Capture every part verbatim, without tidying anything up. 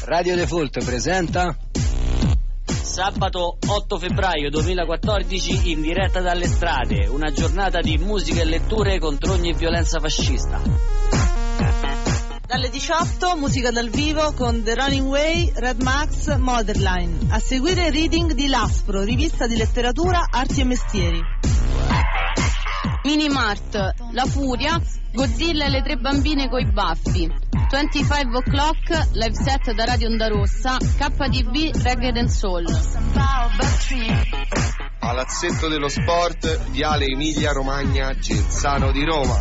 Radio Default presenta sabato otto febbraio duemilaquattordici in diretta dalle strade, una giornata di musica e letture contro ogni violenza fascista. Dalle diciotto musica dal vivo con The Running Way, Red Max, Motherline. A seguire reading di L'Aspro, rivista di letteratura, arti e mestieri. Minimart, La Furia, Godzilla e le tre bambine coi baffi. venticinque o'clock, live set da Radio Onda Rossa, K D V Reggae and Soul. Palazzetto dello Sport, Viale Emilia Romagna, Genzano di Roma.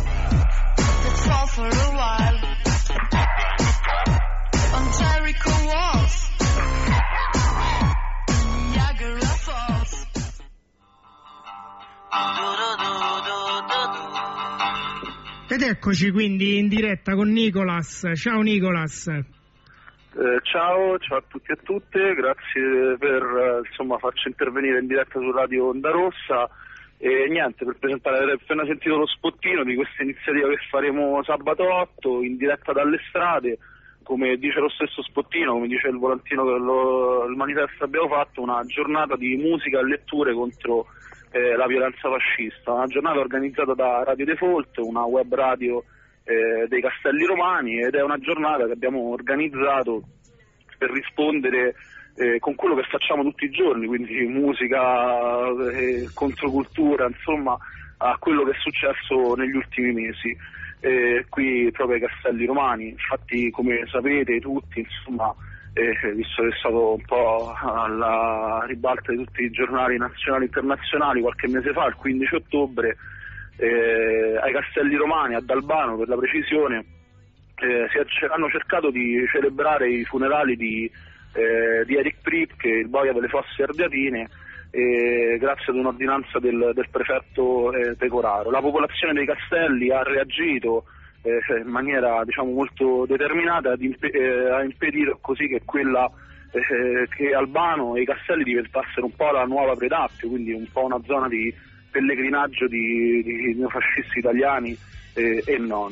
Ed eccoci quindi in diretta con Nicolas. Ciao Nicolas. Eh, ciao, ciao a tutti e a tutte, grazie per eh, insomma farci intervenire in diretta su Radio Onda Rossa. E niente, per presentare, avrei appena sentito lo spottino di questa iniziativa che faremo sabato otto in diretta dalle strade. Come dice lo stesso spottino, come dice il volantino che lo, il manifesto abbiamo fatto, una giornata di musica e letture contro eh, la violenza fascista, una giornata organizzata da Radio Default, una web radio eh, dei Castelli Romani, ed è una giornata che abbiamo organizzato per rispondere eh, con quello che facciamo tutti i giorni, quindi musica, eh, controcultura, insomma a quello che è successo negli ultimi mesi. Eh, qui proprio ai Castelli Romani. Infatti, come sapete tutti, insomma, eh, visto che è stato un po' alla ribalta di tutti i giornali nazionali e internazionali qualche mese fa, il quindici ottobre, eh, ai Castelli Romani, ad Albano per la precisione, eh, si è, hanno cercato di celebrare i funerali di, eh, di Eric Pripke, il boia delle Fosse Ardeatine, Eh, grazie ad un'ordinanza del, del prefetto eh, Pecoraro. La popolazione dei Castelli ha reagito eh, in maniera diciamo molto determinata ad imp- eh, a impedire così che quella eh, che Albano e i Castelli diventassero un po' la nuova Predappio, quindi un po' una zona di pellegrinaggio di, di neofascisti italiani eh, e non.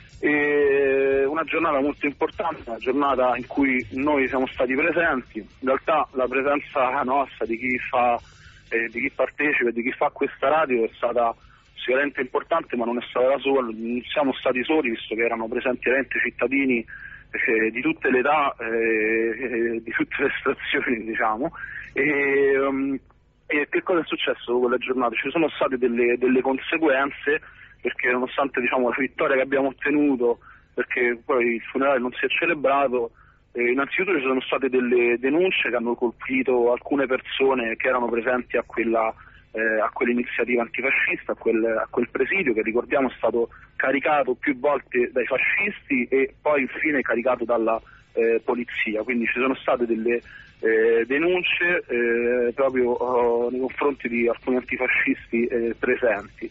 E una giornata molto importante, una giornata in cui noi siamo stati presenti. In realtà la presenza nostra, di chi fa, eh, di chi partecipa e di chi fa questa radio, è stata sicuramente importante, ma non è stata da sola, non siamo stati soli, visto che erano presenti veramente cittadini eh, di tutte le età, eh, di tutte le estrazioni, diciamo. E, um, e che cosa è successo dopo quella giornata? Ci sono state delle, delle conseguenze, perché nonostante diciamo la vittoria che abbiamo ottenuto, perché poi il funerale non si è celebrato, eh, innanzitutto ci sono state delle denunce che hanno colpito alcune persone che erano presenti a quella eh, a quell'iniziativa antifascista, a quel, a quel presidio che ricordiamo è stato caricato più volte dai fascisti e poi infine caricato dalla eh, polizia, quindi ci sono state delle eh, denunce eh, proprio oh, nei confronti di alcuni antifascisti eh, presenti.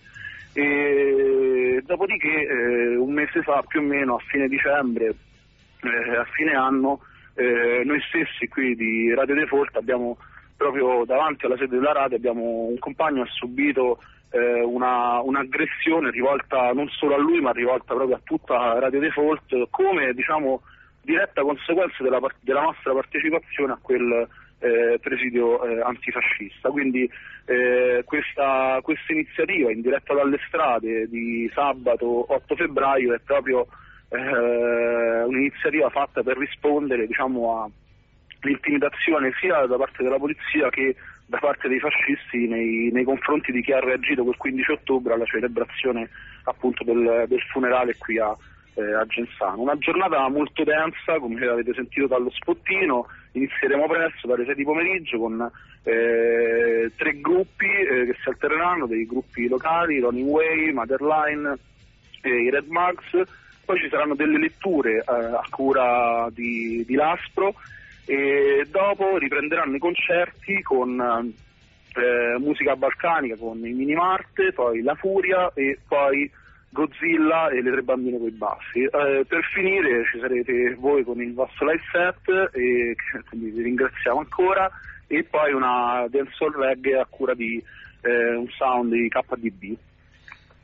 E dopodiché eh, un mese fa, più o meno a fine dicembre, eh, a fine anno, eh, noi stessi qui di Radio Default abbiamo proprio davanti alla sede della radio, abbiamo un compagno che ha subito eh, una, un'aggressione rivolta non solo a lui ma rivolta proprio a tutta Radio Default, come diciamo diretta conseguenza della, della nostra partecipazione a quel Eh, presidio eh, antifascista. Quindi eh, questa, questa iniziativa in diretta dalle strade di sabato otto febbraio è proprio eh, un'iniziativa fatta per rispondere diciamo all'intimidazione sia da parte della polizia che da parte dei fascisti nei, nei confronti di chi ha reagito quel quindici ottobre alla celebrazione appunto del, del funerale qui a Eh, a Genzano. Una giornata molto densa, come avete sentito dallo spottino. Inizieremo presto dalle sei di pomeriggio con eh, tre gruppi eh, che si alterneranno, dei gruppi locali, Running Way, Motherline e i Red Max. Poi ci saranno delle letture eh, a cura di, di L'Aspro, e dopo riprenderanno i concerti con eh, musica balcanica con i Minimart, poi La Furia e poi Godzilla e le tre bambine coi baffi. Eh, per finire ci sarete voi con il vostro live set, e quindi vi ringraziamo ancora, e poi una dancehall reggae a cura di eh, un sound di K D B.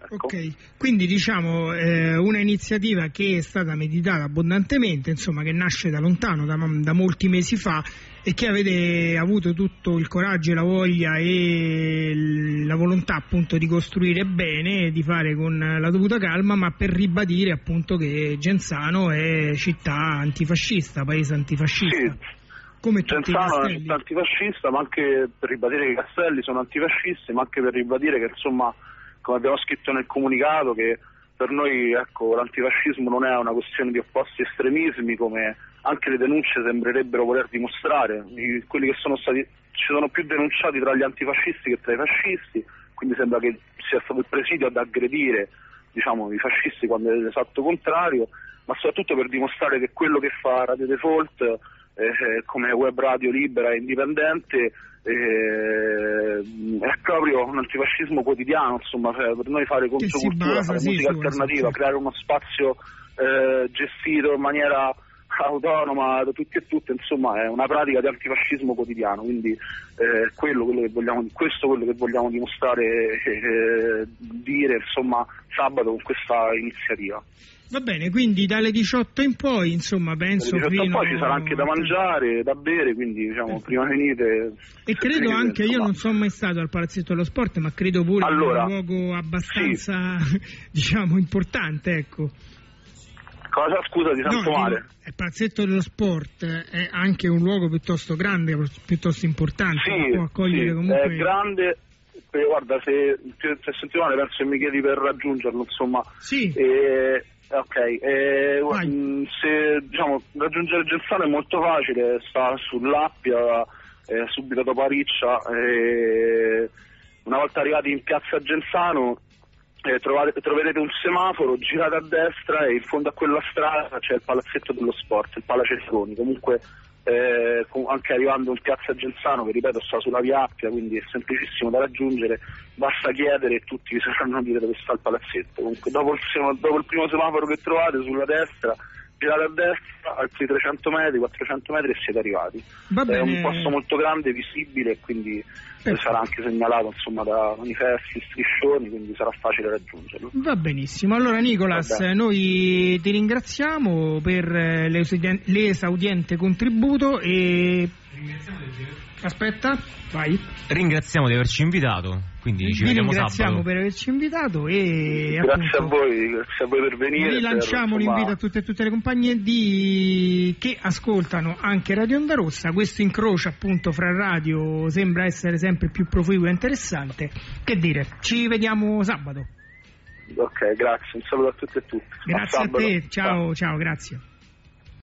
Ecco. Ok, quindi diciamo eh, una iniziativa che è stata meditata abbondantemente, insomma, che nasce da lontano, da, da molti mesi fa, e che avete avuto tutto il coraggio e la voglia e la volontà appunto di costruire bene, di fare con la dovuta calma, ma per ribadire appunto che Genzano è città antifascista, paese antifascista. Sì. Come tutti i Genzano è castelli. una città antifascista, ma anche per ribadire che i castelli sono antifascisti, ma anche per ribadire che, insomma, come abbiamo scritto nel comunicato, che per noi, ecco, l'antifascismo non è una questione di opposti estremismi, come anche le denunce sembrerebbero voler dimostrare. I, quelli che sono stati, ci sono più denunciati tra gli antifascisti che tra i fascisti, quindi sembra che sia stato il presidio ad aggredire, diciamo, i fascisti quando è l'esatto contrario, ma soprattutto per dimostrare che quello che fa Radio Default eh, come web radio libera e indipendente Eh, è proprio un antifascismo quotidiano, insomma, cioè, per noi fare controcultura, fare sì, musica sì, alternativa, sì. creare uno spazio eh, gestito in maniera autonoma da tutti e tutte, insomma, è una pratica di antifascismo quotidiano, quindi eh, quello, quello che vogliamo, questo è quello che vogliamo dimostrare e eh, dire, insomma, sabato con questa iniziativa. Va bene, quindi dalle diciotto in poi, insomma, penso dalle diciotto fino... poi ci sarà anche da mangiare, da bere, quindi diciamo eh. prima venite. E credo venite, anche, insomma. Io non sono mai stato al Palazzetto dello Sport, ma credo pure allora, che è un luogo abbastanza, sì. diciamo, importante, ecco. Cosa? Scusa, ti sento no, male. Il Palazzetto dello Sport è anche un luogo piuttosto grande, piuttosto importante, sì, può accogliere sì, comunque... è grande. Eh, guarda, se ti senti male penso che mi chiedi per raggiungerlo, insomma. Sì. Eh, ok, eh, mh, se diciamo raggiungere Genzano è molto facile, sta sull'Appia, eh, subito dopo Ariccia. Eh, una volta arrivati in piazza Genzano eh, trovate, troverete un semaforo, girate a destra e in fondo a quella strada c'è il Palazzetto dello Sport, il Palacesconi. Comunque eh, anche arrivando in piazza Genzano, che ripeto sta sulla via Appia, quindi è semplicissimo da raggiungere, basta chiedere e tutti vi sapranno dire dove sta il palazzetto. Comunque dopo il, dopo il primo semaforo che trovate sulla destra, girate a destra, altri trecento metri, quattrocento metri e siete arrivati. Va bene. È un posto molto grande, visibile, e quindi Perfetto. Sarà anche segnalato, insomma, da manifesti, striscioni, quindi sarà facile raggiungerlo. Va benissimo. Allora Nicolas, noi ti ringraziamo per l'esaudiente contributo e aspetta, vai. Ringraziamo di averci invitato, quindi ci Vi vediamo ringraziamo sabato. per averci invitato e grazie appunto, a voi, grazie a voi per venire. Rilanciamo per, l'invito a tutte e tutte le compagnie di... che ascoltano anche Radio Onda Rossa. Questo incrocio appunto fra radio sembra essere sempre più proficuo e interessante. Che dire, ci vediamo sabato. Ok, grazie, un saluto a tutte e tutti. Grazie a, a te, ciao, ciao, grazie.